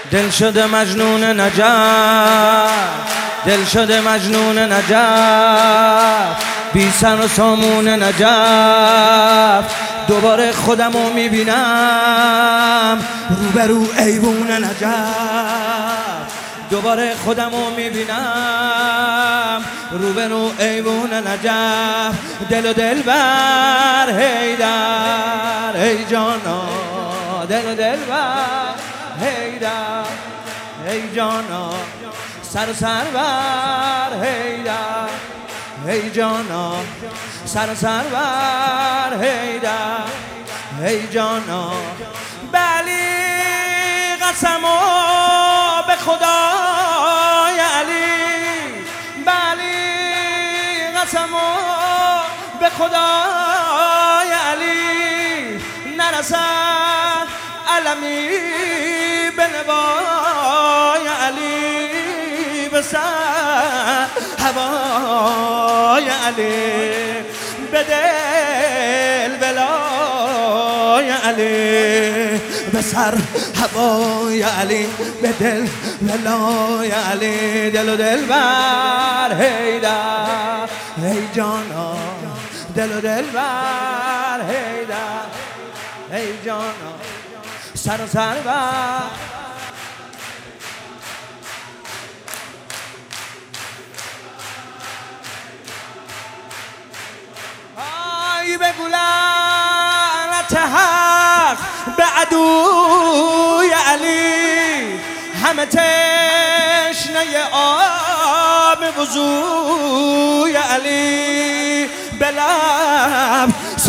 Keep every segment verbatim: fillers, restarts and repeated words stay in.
دل شده مجنون نجف، دل شده مجنون نجف، بی سر و سامون نجف. دوباره خودمو میبینم روبرو ایوون نجف، دوباره خودمو میبینم روبرو ایوون نجف. دل و دل بر حیدر، ای جانا دل و دل بر حیدر، ای جانا سر و سر بر حیدر، ای جانا سر و سر بر حیدر، ای جانا. بلی قسمو به خدای علی، بلی قسمو به خدای علی، نرسد علمی به نوای علی، به سر هوای علی، به دل ولای علی، به سر هوای علی، به دل ولای علی. دل و دل بر حیدر، ای جانا دل و دل بر حیدر، ای جانا سر و سر بر. آی به گلت حق به عدوی علی، همه تشنه آب وضوی علی، به لب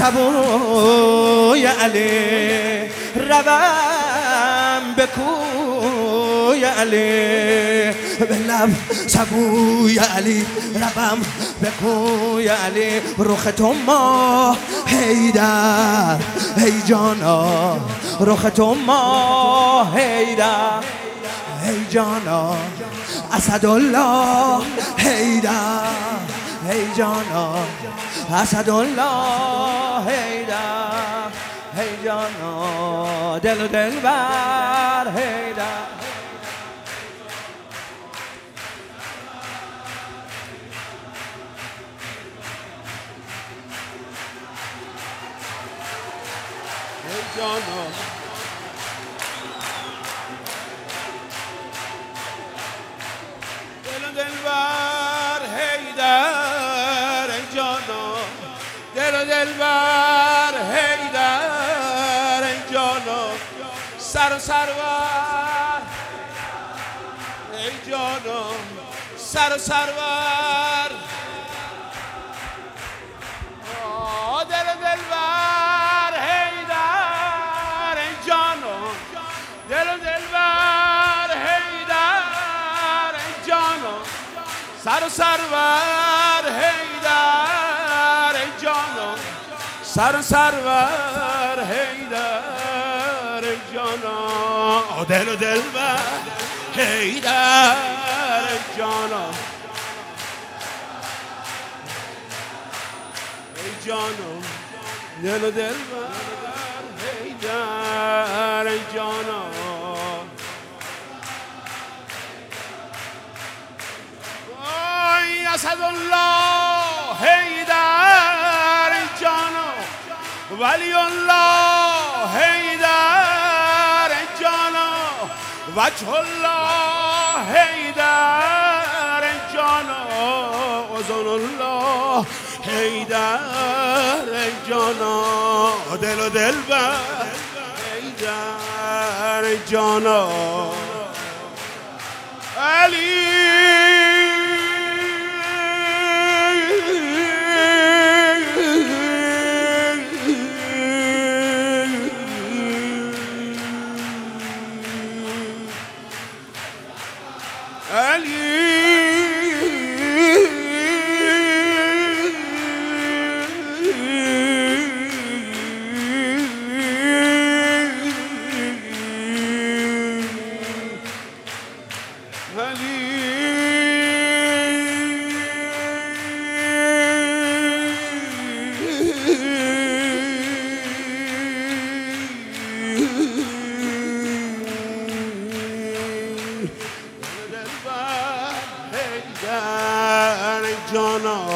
سبوی علی، روم به کوی علی، به لب سبوی علی، روم به کوی علی. رخ تو ما حیدر، ای جانا رخ تو ما حیدر، ای جانا اسدالله حیدر، ای جانا اسدالله حیدر، ای جانا دل و دل بر حیدر. ای جانا دل و دل بر حیدر، ای جانا دل و دل بر حیدر، ای جانا سر و سر بر، ای جانا سر و سر بر. دل و دل بر حیدر، ای جانا دل و دل بر حیدر، ای جانا سر و سر بر حیدر، ای جانا سر و سر بر حیدر، ای جانا دل و دل بر حیدر، ای جانا ای جانا دل و دل بر حیدر، ای جانا وای اسدالله حیدر، ای جانا ولی الله حیدر، ای جانا وجه الله حیدر، ای جانا اذن الله حیدر، ای جانا دل و دل بر حیدر، ای جانا علی. حیدر ای جانا